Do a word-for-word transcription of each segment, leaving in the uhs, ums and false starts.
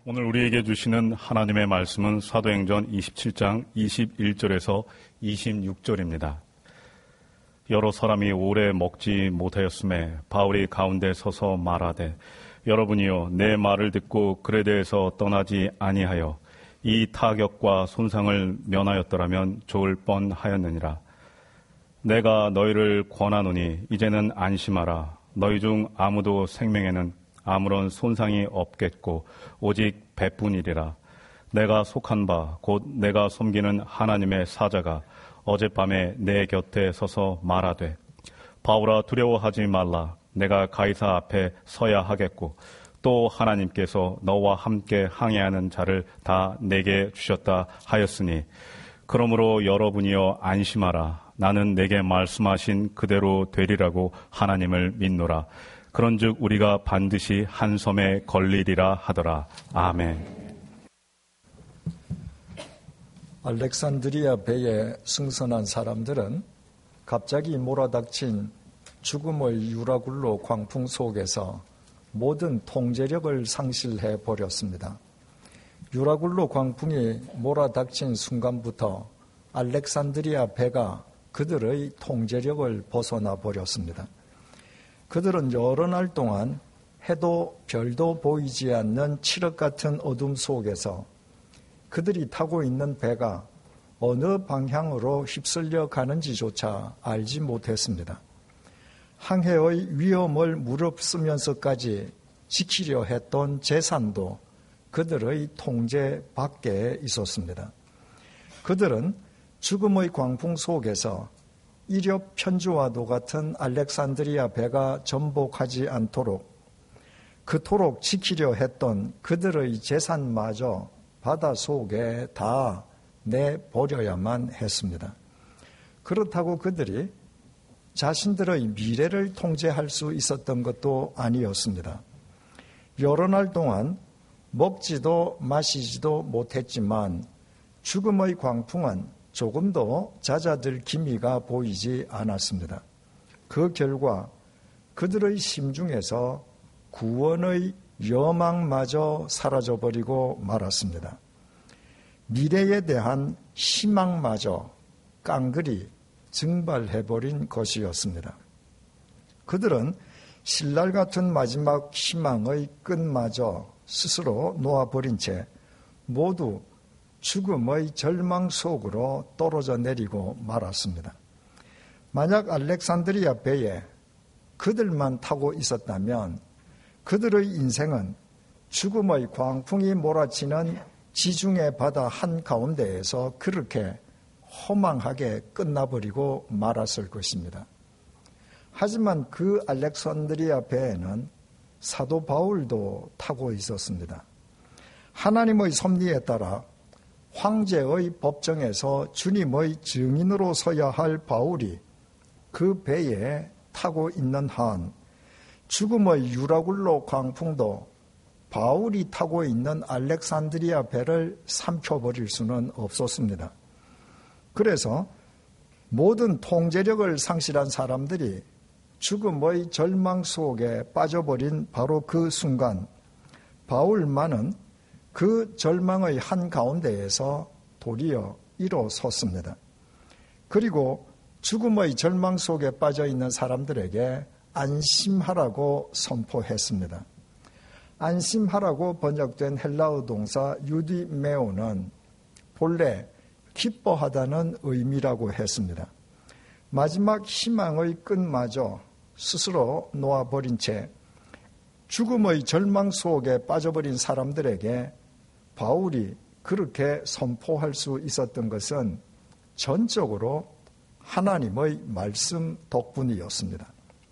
오늘 우리에게 주시는 하나님의 말씀은 사도행전 이십칠 장 이십일 절에서 이십육 절입니다. 여러 사람이 오래 먹지 못하였음에 바울이 가운데 서서 말하되 여러분이요 내 말을 듣고 그레데에서 떠나지 아니하여 이 타격과 손상을 면하였더라면 좋을 뻔하였느니라. 내가 너희를 권하노니 이제는 안심하라. 너희 중 아무도 생명에는 아무런 손상이 없겠고 오직 배뿐이리라. 내가 속한 바 곧 내가 섬기는 하나님의 사자가 어젯밤에 내 곁에 서서 말하되 바울아 두려워하지 말라. 내가 가이사 앞에 서야 하겠고 또 하나님께서 너와 함께 항해하는 자를 다 내게 주셨다 하였으니 그러므로 여러분이여 안심하라. 나는 내게 말씀하신 그대로 되리라고 하나님을 믿노라. 그런즉 우리가 반드시 한 섬에 걸리리라 하더라. 아멘. 알렉산드리아 배에 승선한 사람들은 갑자기 몰아닥친 죽음의 유라굴로 광풍 속에서 모든 통제력을 상실해 버렸습니다. 유라굴로 광풍이 몰아닥친 순간부터 알렉산드리아 배가 그들의 통제력을 벗어나 버렸습니다. 그들은 여러 날 동안 해도 별도 보이지 않는 칠흑 같은 어둠 속에서 그들이 타고 있는 배가 어느 방향으로 휩쓸려 가는지조차 알지 못했습니다. 항해의 위험을 무릅쓰면서까지 지키려 했던 재산도 그들의 통제 밖에 있었습니다. 그들은 죽음의 광풍 속에서 이력 편주와도 같은 알렉산드리아 배가 전복하지 않도록 그토록 지키려 했던 그들의 재산마저 바다 속에 다 내버려야만 했습니다. 그렇다고 그들이 자신들의 미래를 통제할 수 있었던 것도 아니었습니다. 여러 날 동안 먹지도 마시지도 못했지만 죽음의 광풍은 조금도 잦아들 기미가 보이지 않았습니다. 그 결과 그들의 심중에서 구원의 여망마저 사라져버리고 말았습니다. 미래에 대한 희망마저 깡그리 증발해버린 것이었습니다. 그들은 신랄 같은 마지막 희망의 끈마저 스스로 놓아버린 채 모두 죽음의 절망 속으로 떨어져 내리고 말았습니다. 만약 알렉산드리아 배에 그들만 타고 있었다면 그들의 인생은 죽음의 광풍이 몰아치는 지중해 바다 한가운데에서 그렇게 허망하게 끝나버리고 말았을 것입니다. 하지만 그 알렉산드리아 배에는 사도 바울도 타고 있었습니다. 하나님의 섭리에 따라 황제의 법정에서 주님의 증인으로 서야 할 바울이 그 배에 타고 있는 한 죽음의 유라굴로 광풍도 바울이 타고 있는 알렉산드리아 배를 삼켜버릴 수는 없었습니다. 그래서 모든 통제력을 상실한 사람들이 죽음의 절망 속에 빠져버린 바로 그 순간 바울만은 그 절망의 한가운데에서 도리어 일어섰습니다. 그리고 죽음의 절망 속에 빠져있는 사람들에게 안심하라고 선포했습니다. 안심하라고 번역된 헬라어 동사 유디메오는 본래 기뻐하다는 의미라고 했습니다. 마지막 희망의 끈마저 스스로 놓아버린 채 죽음의 절망 속에 빠져버린 사람들에게 바울이 그렇게 선포할 수 있었던 것은 전적으로 하나님의 말씀 덕분이었습니다.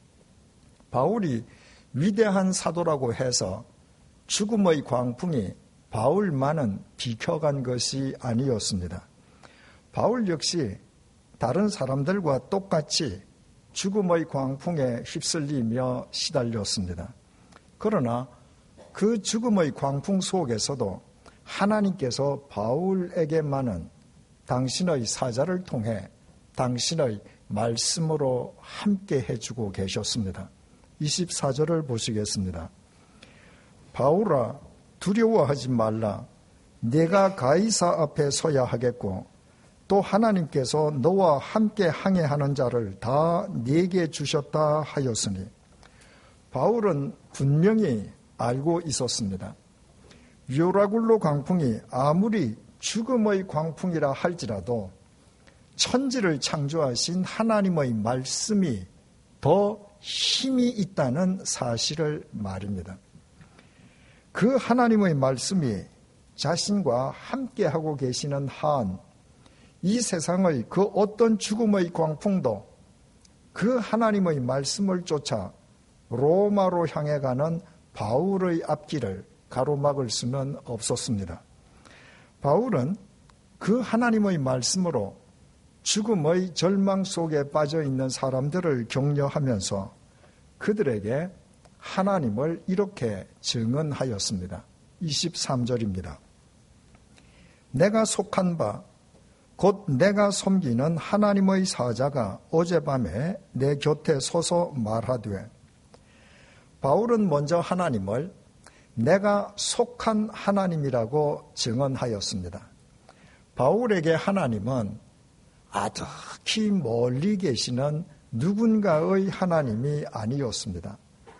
바울이 위대한 사도라고 해서 죽음의 광풍이 바울만은 비켜간 것이 아니었습니다. 바울 역시 다른 사람들과 똑같이 죽음의 광풍에 휩쓸리며 시달렸습니다. 그러나 그 죽음의 광풍 속에서도 하나님께서 바울에게만은 당신의 사자를 통해 당신의 말씀으로 함께 해주고 계셨습니다. 이십사 절을 보시겠습니다. 바울아 두려워하지 말라. 내가 가이사 앞에 서야 하겠고 또 하나님께서 너와 함께 항해하는 자를 다 네게 주셨다 하였으니 바울은 분명히 알고 있었습니다. 유라굴로 광풍이 아무리 죽음의 광풍이라 할지라도 천지를 창조하신 하나님의 말씀이 더 힘이 있다는 사실을 말입니다. 그 하나님의 말씀이 자신과 함께하고 계시는 한 이 세상의 그 어떤 죽음의 광풍도 그 하나님의 말씀을 쫓아 로마로 향해 가는 바울의 앞길을 가로막을 수는 없었습니다. 바울은 그 하나님의 말씀으로 죽음의 절망 속에 빠져 있는 사람들을 격려하면서 그들에게 하나님을 이렇게 증언하였습니다. 이십삼 절입니다. 내가 속한 바 곧 내가 섬기는 하나님의 사자가 어젯밤에 내 곁에 서서 말하되. 바울은 먼저 하나님을 내가 속한 하나님이라고 증언하였습니다. 바울에게 하나님은 아득히 멀리 계시는 누군가의 하나님이 아니었습니다.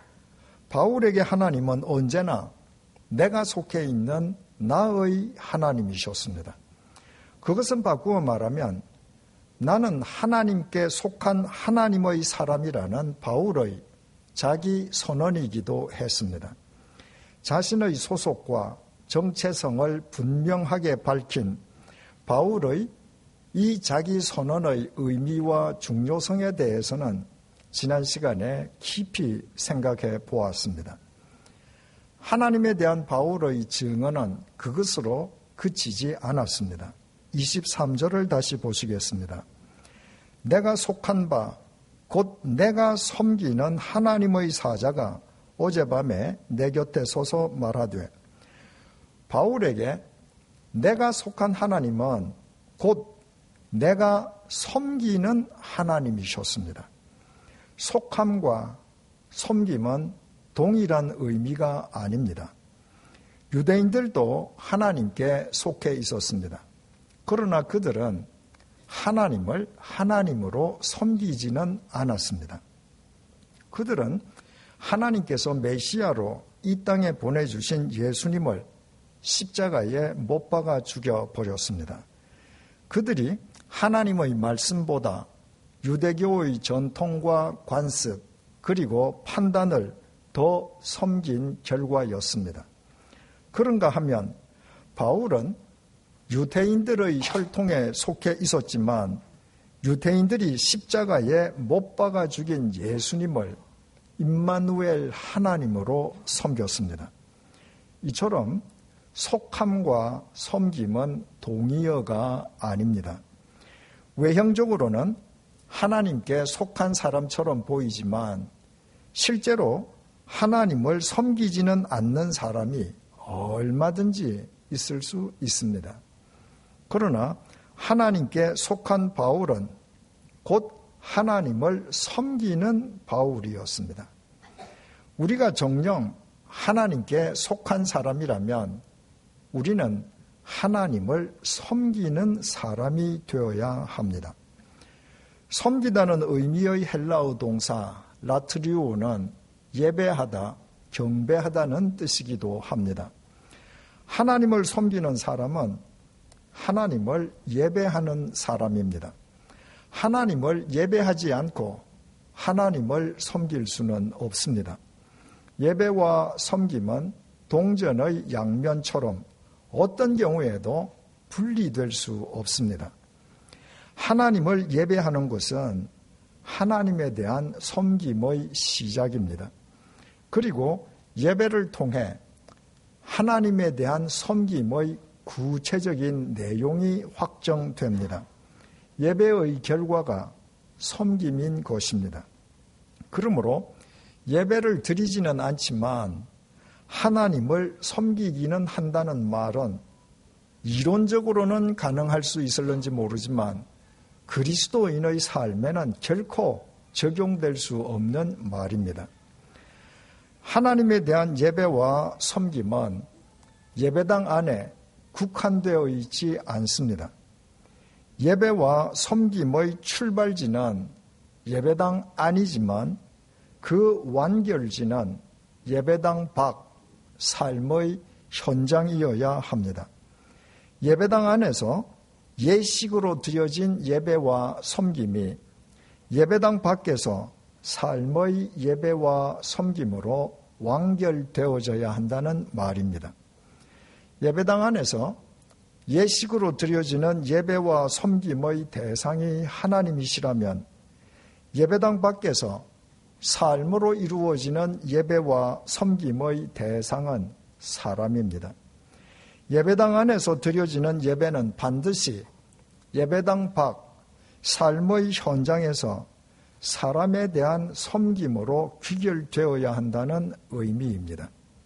바울에게 하나님은 언제나 내가 속해 있는 나의 하나님이셨습니다. 그것은 바꾸어 말하면 나는 하나님께 속한 하나님의 사람이라는 바울의 자기 선언이기도 했습니다. 자신의 소속과 정체성을 분명하게 밝힌 바울의 이 자기 선언의 의미와 중요성에 대해서는 지난 시간에 깊이 생각해 보았습니다. 하나님에 대한 바울의 증언은 그것으로 그치지 않았습니다. 이십삼 절을 다시 보시겠습니다. 내가 속한 바 곧 내가 섬기는 하나님의 사자가 어젯밤에 내 곁에 서서 말하되. 바울에게 내가 속한 하나님은 곧 내가 섬기는 하나님이셨습니다. 속함과 섬김은 동일한 의미가 아닙니다. 유대인들도 하나님께 속해 있었습니다. 그러나 그들은 하나님을 하나님으로 섬기지는 않았습니다. 그들은 하나님께서 메시아로 이 땅에 보내주신 예수님을 십자가에 못 박아 죽여버렸습니다. 그들이 하나님의 말씀보다 유대교의 전통과 관습 그리고 판단을 더 섬긴 결과였습니다. 그런가 하면 바울은 유대인들의 혈통에 속해 있었지만 유대인들이 십자가에 못 박아 죽인 예수님을 임마누엘 하나님으로 섬겼습니다. 이처럼 속함과 섬김은 동의어가 아닙니다. 외형적으로는 하나님께 속한 사람처럼 보이지만 실제로 하나님을 섬기지는 않는 사람이 얼마든지 있을 수 있습니다. 그러나 하나님께 속한 바울은 곧 하나님을 섬기는 바울이었습니다. 우리가 정녕 하나님께 속한 사람이라면 우리는 하나님을 섬기는 사람이 되어야 합니다. 섬기다는 의미의 헬라어 동사 라트리오는 예배하다, 경배하다는 뜻이기도 합니다. 하나님을 섬기는 사람은 하나님을 예배하는 사람입니다. 하나님을 예배하지 않고 하나님을 섬길 수는 없습니다. 예배와 섬김은 동전의 양면처럼 어떤 경우에도 분리될 수 없습니다. 하나님을 예배하는 것은 하나님에 대한 섬김의 시작입니다. 그리고 예배를 통해 하나님에 대한 섬김의 구체적인 내용이 확정됩니다. 예배의 결과가 섬김인 것입니다. 그러므로 예배를 드리지는 않지만 하나님을 섬기기는 한다는 말은 이론적으로는 가능할 수 있을는지 모르지만 그리스도인의 삶에는 결코 적용될 수 없는 말입니다. 하나님에 대한 예배와 섬김은 예배당 안에 국한되어 있지 않습니다. 예배와 섬김의 출발지는 예배당 안이지만 그 완결지는 예배당 밖 삶의 현장이어야 합니다. 예배당 안에서 예식으로 드려진 예배와 섬김이 예배당 밖에서 삶의 예배와 섬김으로 완결되어져야 한다는 말입니다. 예배당 안에서 예식으로 드려지는 예배와 섬김의 대상이 하나님이시라면 예배당 밖에서 삶으로 이루어지는 예배와 섬김의 대상은 사람입니다. 예배당 안에서 드려지는 예배는 반드시 예배당 밖 삶의 현장에서 사람에 대한 섬김으로 귀결되어야 한다는 의미입니다.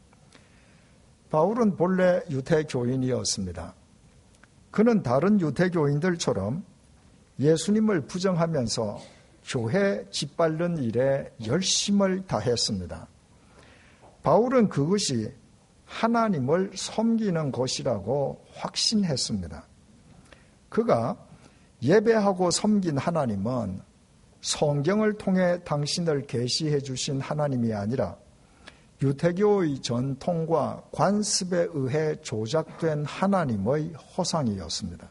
바울은 본래 유대교인이었습니다. 그는 다른 유대교인들처럼 예수님을 부정하면서 교회 짓밟는 일에 열심을 다했습니다. 바울은 그것이 하나님을 섬기는 것이라고 확신했습니다. 그가 예배하고 섬긴 하나님은 성경을 통해 당신을 계시해 주신 하나님이 아니라 유대교의 전통과 관습에 의해 조작된 하나님의 허상이었습니다.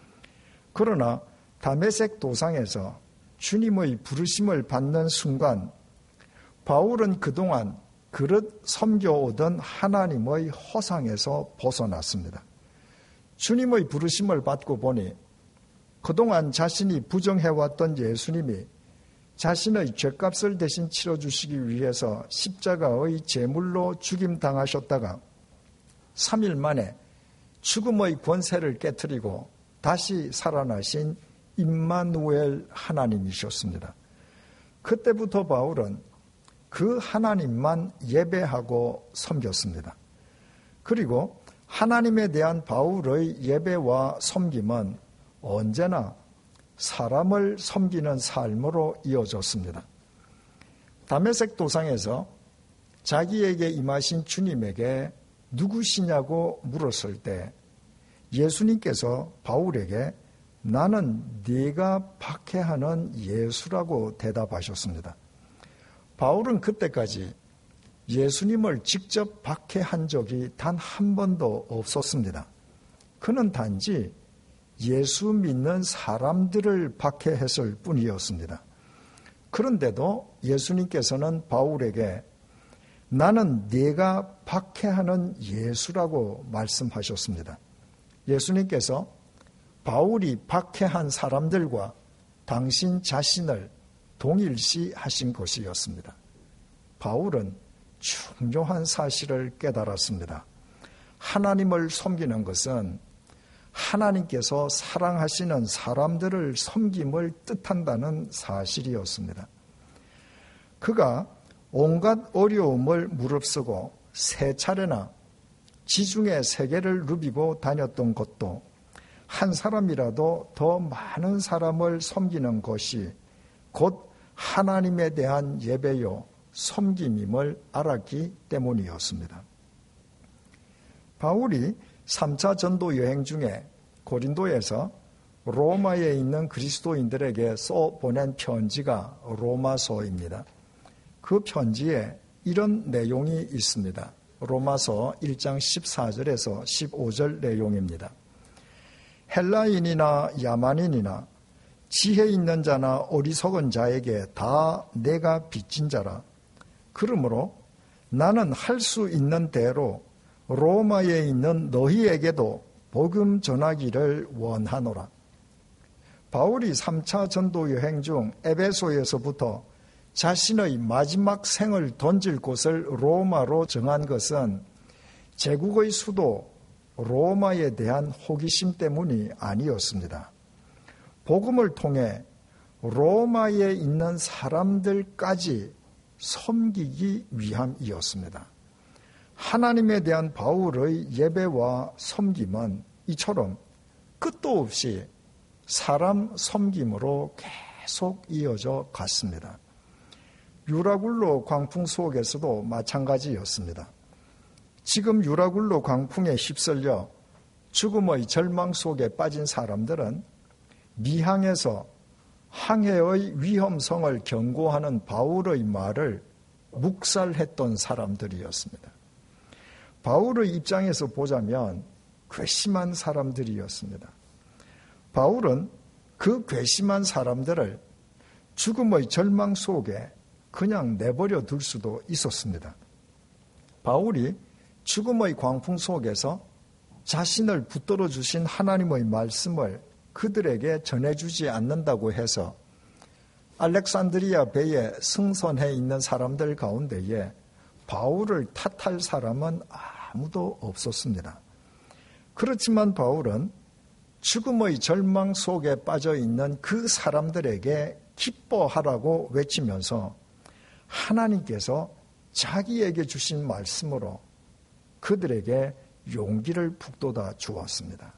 그러나 다메섹 도상에서 주님의 부르심을 받는 순간 바울은 그동안 그릇 섬겨오던 하나님의 허상에서 벗어났습니다. 주님의 부르심을 받고 보니 그동안 자신이 부정해왔던 예수님이 자신의 죄값을 대신 치러주시기 위해서 십자가의 제물로 죽임당하셨다가 삼 일 만에 죽음의 권세를 깨트리고 다시 살아나신 임마누엘 하나님이셨습니다. 그때부터 바울은 그 하나님만 예배하고 섬겼습니다. 그리고 하나님에 대한 바울의 예배와 섬김은 언제나 사람을 섬기는 삶으로 이어졌습니다. 다메섹 도상에서 자기에게 임하신 주님에게 누구시냐고 물었을 때 예수님께서 바울에게 나는 네가 박해하는 예수라고 대답하셨습니다. 바울은 그때까지 예수님을 직접 박해한 적이 단 한 번도 없었습니다. 그는 단지 예수 믿는 사람들을 박해했을 뿐이었습니다. 그런데도 예수님께서는 바울에게 나는 네가 박해하는 예수라고 말씀하셨습니다. 예수님께서 바울이 박해한 사람들과 당신 자신을 동일시하신 것이었습니다. 바울은 중요한 사실을 깨달았습니다. 하나님을 섬기는 것은 하나님께서 사랑하시는 사람들을 섬김을 뜻한다는 사실이었습니다. 그가 온갖 어려움을 무릅쓰고 세 차례나 지중해 세계를 누비고 다녔던 것도 한 사람이라도 더 많은 사람을 섬기는 것이 곧 하나님에 대한 예배요 섬김임을 알았기 때문이었습니다. 바울이 삼 차 전도 여행 중에 고린도에서 로마에 있는 그리스도인들에게 써 보낸 편지가 로마서입니다. 그 편지에 이런 내용이 있습니다. 로마서 일 장 십사 절에서 십오 절 내용입니다. 헬라인이나 야만인이나 지혜 있는 자나 어리석은 자에게 다 내가 빚진 자라. 그러므로 나는 할 수 있는 대로 로마에 있는 너희에게도 복음 전하기를 원하노라. 바울이 삼 차 전도 여행 중 에베소에서부터 자신의 마지막 생을 던질 곳을 로마로 정한 것은 제국의 수도 로마에 대한 호기심 때문이 아니었습니다. 복음을 통해 로마에 있는 사람들까지 섬기기 위함이었습니다. 하나님에 대한 바울의 예배와 섬김은 이처럼 끝도 없이 사람 섬김으로 계속 이어져 갔습니다. 유라굴로 광풍 속에서도 마찬가지였습니다. 지금 유라굴로 광풍에 휩쓸려 죽음의 절망 속에 빠진 사람들은 미항에서 항해의 위험성을 경고하는 바울의 말을 묵살했던 사람들이었습니다. 바울의 입장에서 보자면 괘씸한 사람들이었습니다. 바울은 그 괘씸한 사람들을 죽음의 절망 속에 그냥 내버려 둘 수도 있었습니다. 바울이 죽음의 광풍 속에서 자신을 붙들어 주신 하나님의 말씀을 그들에게 전해주지 않는다고 해서 알렉산드리아 배에 승선해 있는 사람들 가운데에 바울을 탓할 사람은 아무도 없었습니다. 그렇지만 바울은 죽음의 절망 속에 빠져 있는 그 사람들에게 기뻐하라고 외치면서 하나님께서 자기에게 주신 말씀으로 그들에게 용기를 북돋아 주었습니다.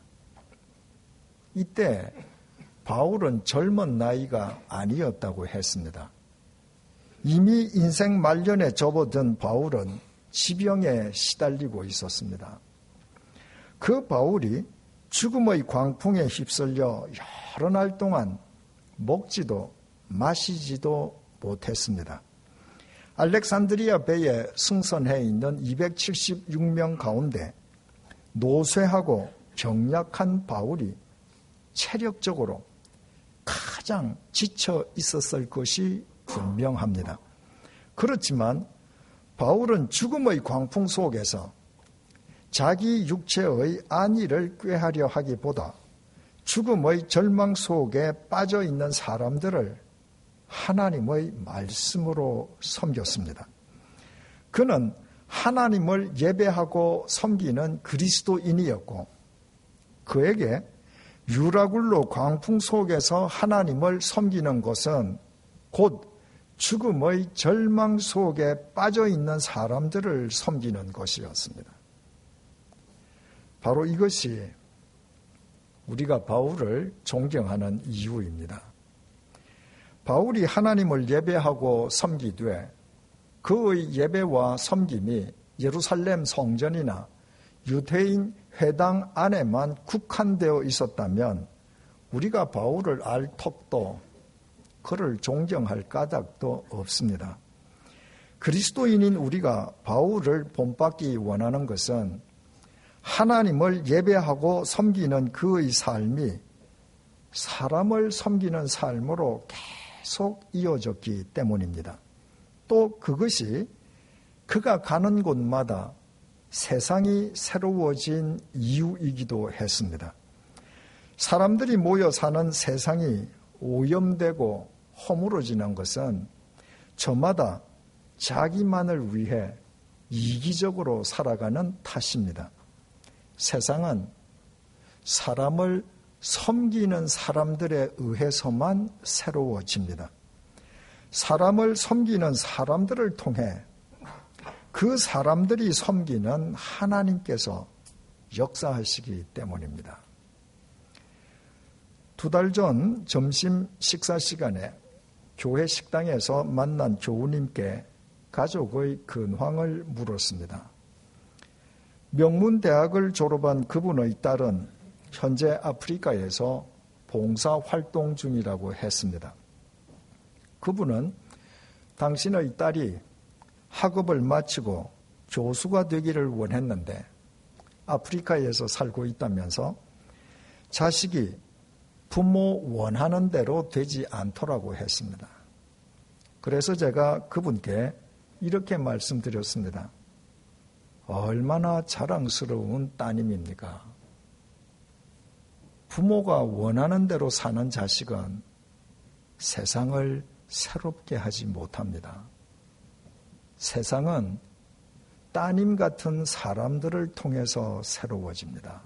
이때 바울은 젊은 나이가 아니었다고 했습니다. 이미 인생 말년에 접어든 바울은 지병에 시달리고 있었습니다. 그 바울이 죽음의 광풍에 휩쓸려 여러 날 동안 먹지도 마시지도 못했습니다. 알렉산드리아 배에 승선해 있는 이백칠십육 명 가운데 노쇠하고 병약한 바울이 체력적으로 가장 지쳐 있었을 것이 분명합니다. 그렇지만 바울은 죽음의 광풍 속에서 자기 육체의 안위를 꾀하려 하기보다 죽음의 절망 속에 빠져 있는 사람들을 하나님의 말씀으로 섬겼습니다. 그는 하나님을 예배하고 섬기는 그리스도인이었고 그에게 유라굴로 광풍 속에서 하나님을 섬기는 것은 곧 죽음의 절망 속에 빠져 있는 사람들을 섬기는 것이었습니다. 바로 이것이 우리가 바울을 존경하는 이유입니다. 바울이 하나님을 예배하고 섬기되 그의 예배와 섬김이 예루살렘 성전이나 유대인 회당 안에만 국한되어 있었다면 우리가 바울을 알 턱도 그를 존경할 까닭도 없습니다. 그리스도인인 우리가 바울을 본받기 원하는 것은 하나님을 예배하고 섬기는 그의 삶이 사람을 섬기는 삶으로 계속 이어졌기 때문입니다. 또 그것이 그가 가는 곳마다 세상이 새로워진 이유이기도 했습니다. 사람들이 모여 사는 세상이 오염되고 허물어지는 것은 저마다 자기만을 위해 이기적으로 살아가는 탓입니다. 세상은 사람을 섬기는 사람들에 의해서만 새로워집니다. 사람을 섬기는 사람들을 통해 그 사람들이 섬기는 하나님께서 역사하시기 때문입니다. 두 달 전 점심 식사 시간에 교회 식당에서 만난 교우님께 가족의 근황을 물었습니다. 명문대학을 졸업한 그분의 딸은 현재 아프리카에서 봉사활동 중이라고 했습니다. 그분은 당신의 딸이 학업을 마치고 교수가 되기를 원했는데 아프리카에서 살고 있다면서 자식이 부모 원하는 대로 되지 않더라고 했습니다. 그래서 제가 그분께 이렇게 말씀드렸습니다. 얼마나 자랑스러운 따님입니까? 부모가 원하는 대로 사는 자식은 세상을 새롭게 하지 못합니다. 세상은 따님 같은 사람들을 통해서 새로워집니다.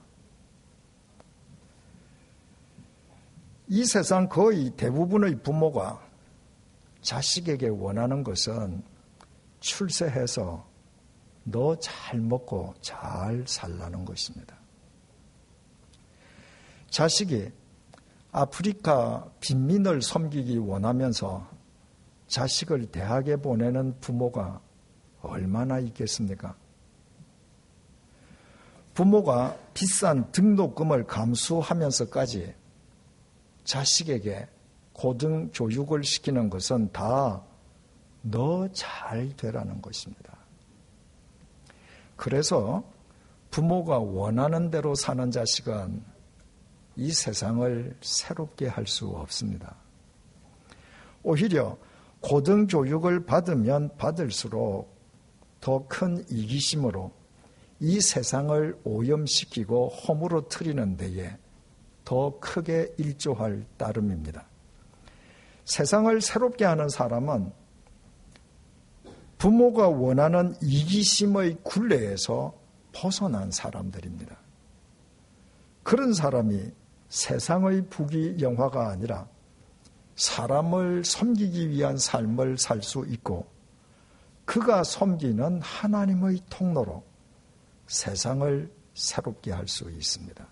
이 세상 거의 대부분의 부모가 자식에게 원하는 것은 출세해서 너 잘 먹고 잘 살라는 것입니다. 자식이 아프리카 빈민을 섬기기 원하면서 자식을 대학에 보내는 부모가 얼마나 있겠습니까? 부모가 비싼 등록금을 감수하면서까지 자식에게 고등교육을 시키는 것은 다 너 잘 되라는 것입니다. 그래서 부모가 원하는 대로 사는 자식은 이 세상을 새롭게 할 수 없습니다. 오히려 고등교육을 받으면 받을수록 더 큰 이기심으로 이 세상을 오염시키고 허물어뜨리는 데에 더 크게 일조할 따름입니다. 세상을 새롭게 하는 사람은 부모가 원하는 이기심의 굴레에서 벗어난 사람들입니다. 그런 사람이 세상의 부귀영화가 아니라 사람을 섬기기 위한 삶을 살 수 있고 그가 섬기는 하나님의 통로로 세상을 새롭게 할 수 있습니다.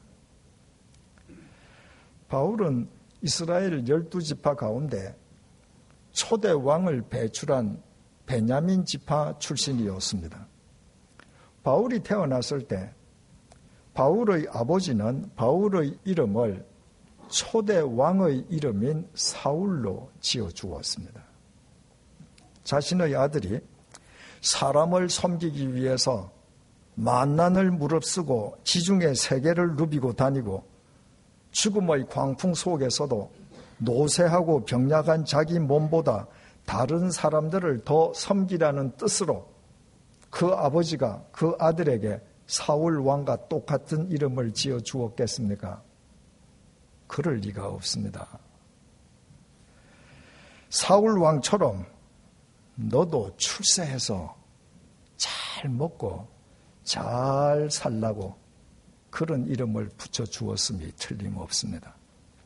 바울은 이스라엘 열두 지파 가운데 초대 왕을 배출한 베냐민 지파 출신이었습니다. 바울이 태어났을 때 바울의 아버지는 바울의 이름을 초대 왕의 이름인 사울로 지어주었습니다. 자신의 아들이 사람을 섬기기 위해서 만난을 무릅쓰고 지중해 세계를 누비고 다니고 죽음의 광풍 속에서도 노쇠하고 병약한 자기 몸보다 다른 사람들을 더 섬기라는 뜻으로 그 아버지가 그 아들에게 사울 왕과 똑같은 이름을 지어 주었겠습니까? 그럴 리가 없습니다. 사울 왕처럼 너도 출세해서 잘 먹고 잘 살라고 그런 이름을 붙여 주었음이 틀림없습니다.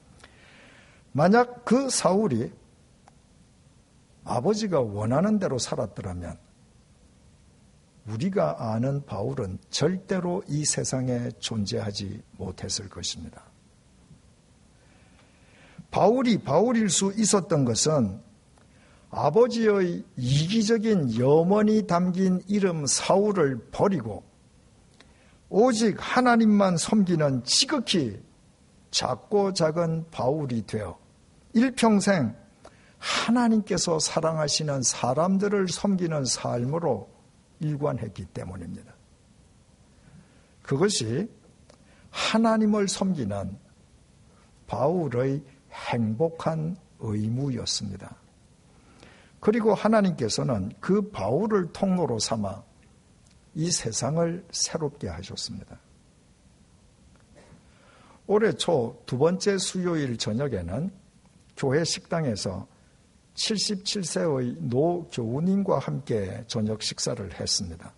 만약 그 사울이 아버지가 원하는 대로 살았더라면 우리가 아는 바울은 절대로 이 세상에 존재하지 못했을 것입니다. 바울이 바울일 수 있었던 것은 아버지의 이기적인 염원이 담긴 이름 사울을 버리고 오직 하나님만 섬기는 지극히 작고 작은 바울이 되어 일평생 하나님께서 사랑하시는 사람들을 섬기는 삶으로 일관했기 때문입니다. 그것이 하나님을 섬기는 바울의 행복한 의무였습니다. 그리고 하나님께서는 그 바울을 통로로 삼아 이 세상을 새롭게 하셨습니다. 올해 초 두 번째 수요일 저녁에는 교회 식당에서 칠십칠 세의 노 교우님과 함께 저녁 식사를 했습니다.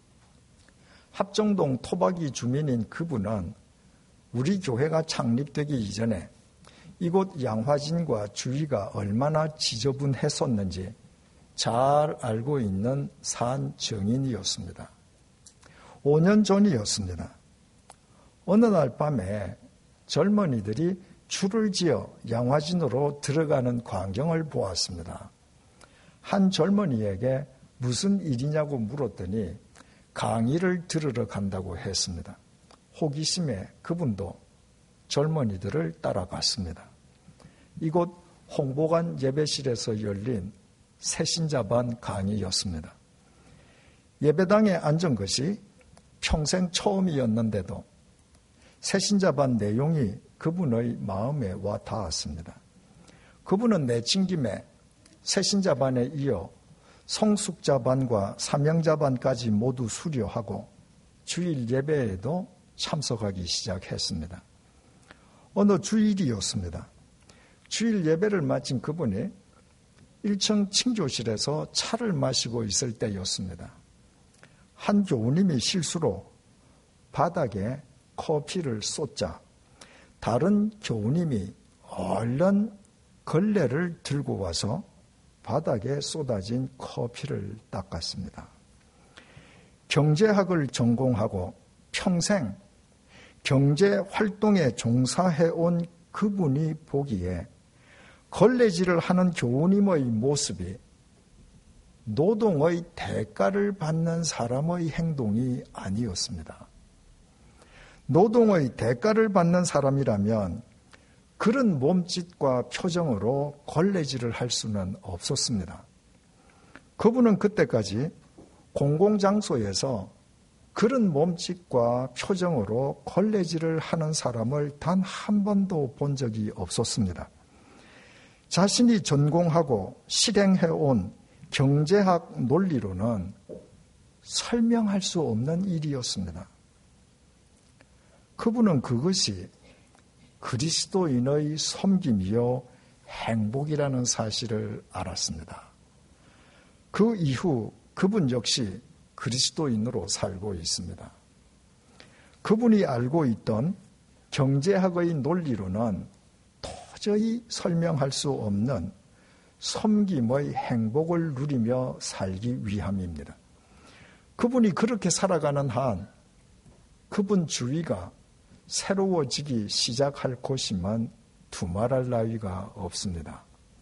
합정동 토박이 주민인 그분은 우리 교회가 창립되기 이전에 이곳 양화진과 주위가 얼마나 지저분했었는지 잘 알고 있는 산 정인이었습니다. 오 년 전이었습니다. 어느 날 밤에 젊은이들이 줄을 지어 양화진으로 들어가는 광경을 보았습니다. 한 젊은이에게 무슨 일이냐고 물었더니 강의를 들으러 간다고 했습니다. 호기심에 그분도 젊은이들을 따라갔습니다. 이곳 홍보관 예배실에서 열린 새신자반 강의였습니다. 예배당에 앉은 것이 평생 처음이었는데도 새신자반 내용이 그분의 마음에 와 닿았습니다. 그분은 내친 김에 새신자반에 이어 성숙자반과 사명자반까지 모두 수료하고 주일 예배에도 참석하기 시작했습니다. 어느 주일이었습니다. 주일 예배를 마친 그분이 일 층 칭조실에서 차를 마시고 있을 때였습니다. 한 교우님이 실수로 바닥에 커피를 쏟자 다른 교우님이 얼른 걸레를 들고 와서 바닥에 쏟아진 커피를 닦았습니다. 경제학을 전공하고 평생 경제활동에 종사해온 그분이 보기에 걸레질을 하는 교우님의 모습이 노동의 대가를 받는 사람의 행동이 아니었습니다. 노동의 대가를 받는 사람이라면 그런 몸짓과 표정으로 걸레질을 할 수는 없었습니다. 그분은 그때까지 공공장소에서 그런 몸짓과 표정으로 걸레질을 하는 사람을 단 한 번도 본 적이 없었습니다. 자신이 전공하고 실행해온 경제학 논리로는 설명할 수 없는 일이었습니다. 그분은 그것이 그리스도인의 섬김이요 행복이라는 사실을 알았습니다. 그 이후 그분 역시 그리스도인으로 살고 있습니다. 그분이 알고 있던 경제학의 논리로는 도저히 설명할 수 없는 섬김의 행복을 누리며 살기 위함입니다. 그분이 그렇게 살아가는 한 그분 주위가 새로워지기 시작할 것이면 두말할 나위가 없습니다.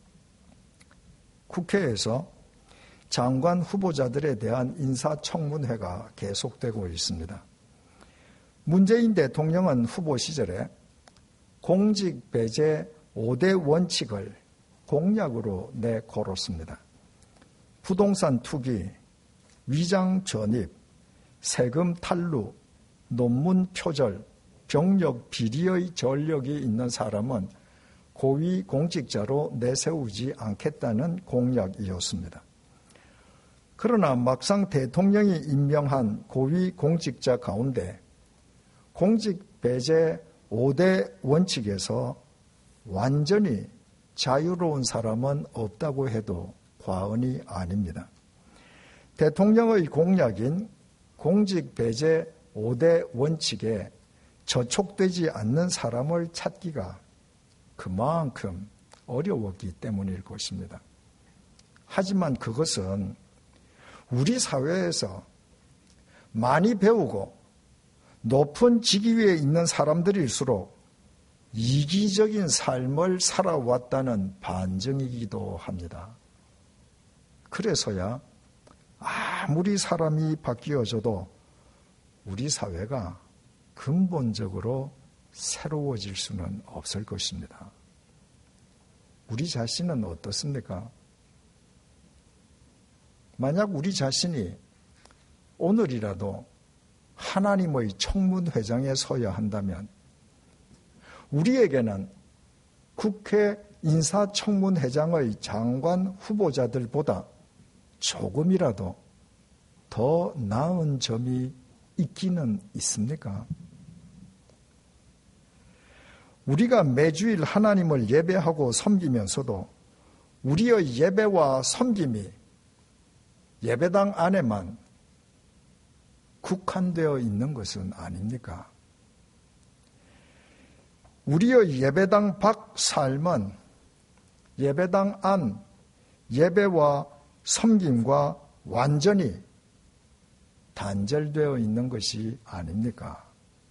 국회에서 장관 후보자들에 대한 인사청문회가 계속되고 있습니다. 문재인 대통령은 후보 시절에 공직 배제 오 대 원칙을 공약으로 내걸었습니다. 부동산 투기, 위장 전입, 세금 탈루, 논문 표절, 병력 비리의 전력이 있는 사람은 고위 공직자로 내세우지 않겠다는 공약이었습니다. 그러나 막상 대통령이 임명한 고위 공직자 가운데 공직 배제 오 대 원칙에서 완전히 자유로운 사람은 없다고 해도 과언이 아닙니다. 대통령의 공약인 공직 배제 오 대 원칙에 저촉되지 않는 사람을 찾기가 그만큼 어려웠기 때문일 것입니다. 하지만 그것은 우리 사회에서 많이 배우고 높은 직위에 있는 사람들일수록 이기적인 삶을 살아왔다는 반증이기도 합니다. 그래서야 아무리 사람이 바뀌어져도 우리 사회가 근본적으로 새로워질 수는 없을 것입니다. 우리 자신은 어떻습니까? 만약 우리 자신이 오늘이라도 하나님의 청문회장에 서야 한다면 우리에게는 국회 인사청문회장의 장관 후보자들보다 조금이라도 더 나은 점이 있기는 있습니까? 우리가 매주일 하나님을 예배하고 섬기면서도 우리의 예배와 섬김이 예배당 안에만 국한되어 있는 것은 아닙니까? 우리의 예배당 밖 삶은 예배당 안 예배와 섬김과 완전히 단절되어 있는 것이 아닙니까?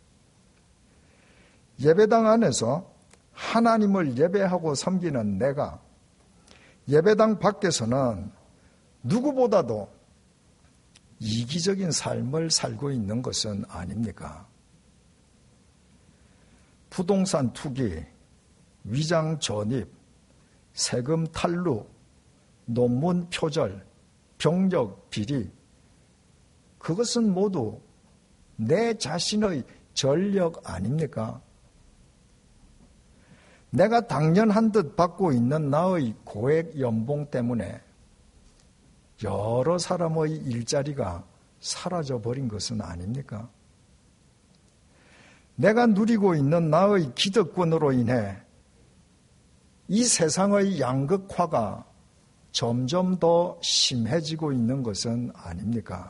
예배당 안에서 하나님을 예배하고 섬기는 내가 예배당 밖에서는 누구보다도 이기적인 삶을 살고 있는 것은 아닙니까? 부동산 투기, 위장 전입, 세금 탈루, 논문 표절, 병력 비리, 그것은 모두 내 자신의 전력 아닙니까? 내가 당연한 듯 받고 있는 나의 고액 연봉 때문에 여러 사람의 일자리가 사라져버린 것은 아닙니까? 내가 누리고 있는 나의 기득권으로 인해 이 세상의 양극화가 점점 더 심해지고 있는 것은 아닙니까?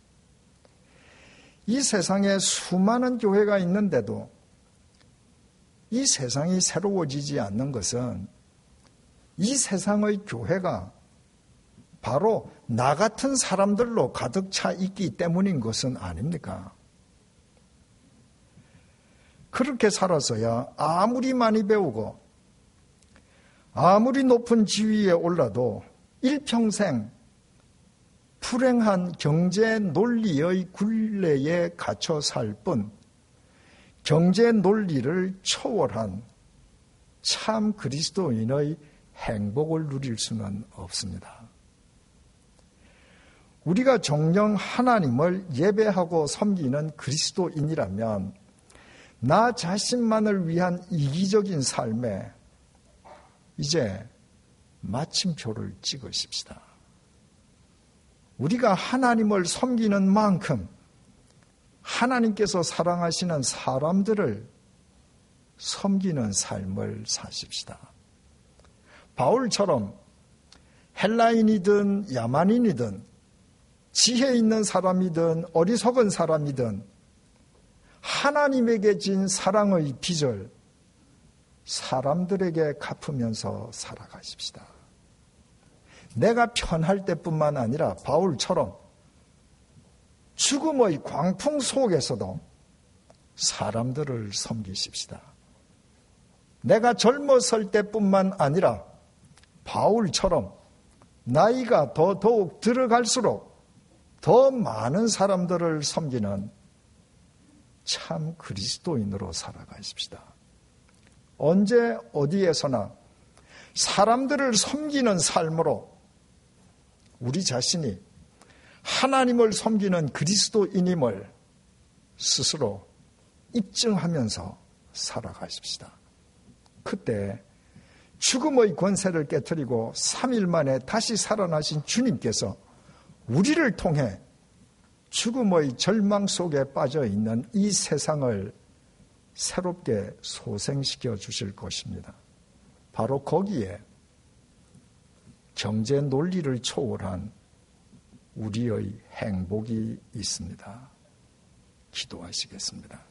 이 세상에 수많은 교회가 있는데도 이 세상이 새로워지지 않는 것은 이 세상의 교회가 바로 나 같은 사람들로 가득 차 있기 때문인 것은 아닙니까? 그렇게 살아서야 아무리 많이 배우고 아무리 높은 지위에 올라도 일평생 불행한 경제 논리의 굴레에 갇혀 살 뿐 경제 논리를 초월한 참 그리스도인의 행복을 누릴 수는 없습니다. 우리가 정녕 하나님을 예배하고 섬기는 그리스도인이라면 나 자신만을 위한 이기적인 삶에 이제 마침표를 찍으십시다. 우리가 하나님을 섬기는 만큼 하나님께서 사랑하시는 사람들을 섬기는 삶을 사십시다. 바울처럼 헬라인이든 야만인이든 지혜 있는 사람이든 어리석은 사람이든 하나님에게 진 사랑의 빚을 사람들에게 갚으면서 살아가십시다. 내가 편할 때뿐만 아니라 바울처럼 죽음의 광풍 속에서도 사람들을 섬기십시다. 내가 젊었을 때뿐만 아니라 바울처럼 나이가 더 더욱 들어갈수록 더 많은 사람들을 섬기는 참 그리스도인으로 살아가십시다. 언제 어디에서나 사람들을 섬기는 삶으로 우리 자신이 하나님을 섬기는 그리스도인임을 스스로 입증하면서 살아가십시다. 그때 죽음의 권세를 깨트리고 삼 일 만에 다시 살아나신 주님께서 우리를 통해 죽음의 절망 속에 빠져 있는 이 세상을 새롭게 소생시켜 주실 것입니다. 바로 거기에 경제 논리를 초월한 우리의 행복이 있습니다. 기도하시겠습니다.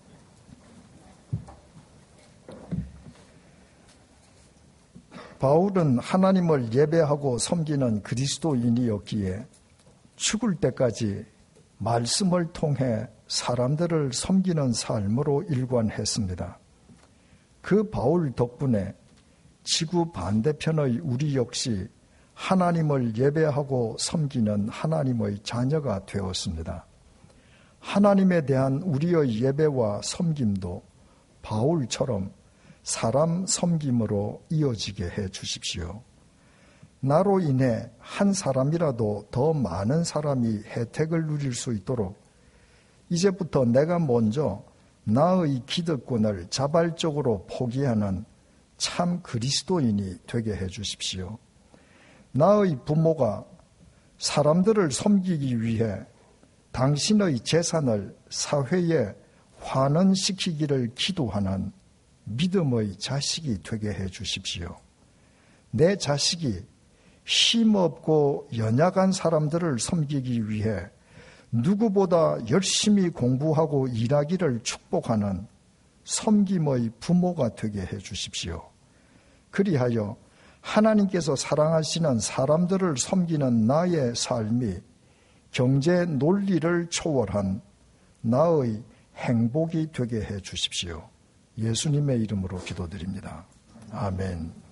바울은 하나님을 예배하고 섬기는 그리스도인이었기에 죽을 때까지 말씀을 통해 사람들을 섬기는 삶으로 일관했습니다. 그 바울 덕분에 지구 반대편의 우리 역시 하나님을 예배하고 섬기는 하나님의 자녀가 되었습니다. 하나님에 대한 우리의 예배와 섬김도 바울처럼 사람 섬김으로 이어지게 해 주십시오. 나로 인해 한 사람이라도 더 많은 사람이 혜택을 누릴 수 있도록 이제부터 내가 먼저 나의 기득권을 자발적으로 포기하는 참 그리스도인이 되게 해 주십시오. 나의 부모가 사람들을 섬기기 위해 당신의 재산을 사회에 환원시키기를 기도하는 믿음의 자식이 되게 해 주십시오. 내 자식이 힘없고 연약한 사람들을 섬기기 위해 누구보다 열심히 공부하고 일하기를 축복하는 섬김의 부모가 되게 해 주십시오. 그리하여 하나님께서 사랑하시는 사람들을 섬기는 나의 삶이 경제 논리를 초월한 나의 행복이 되게 해 주십시오. 예수님의 이름으로 기도드립니다. 아멘.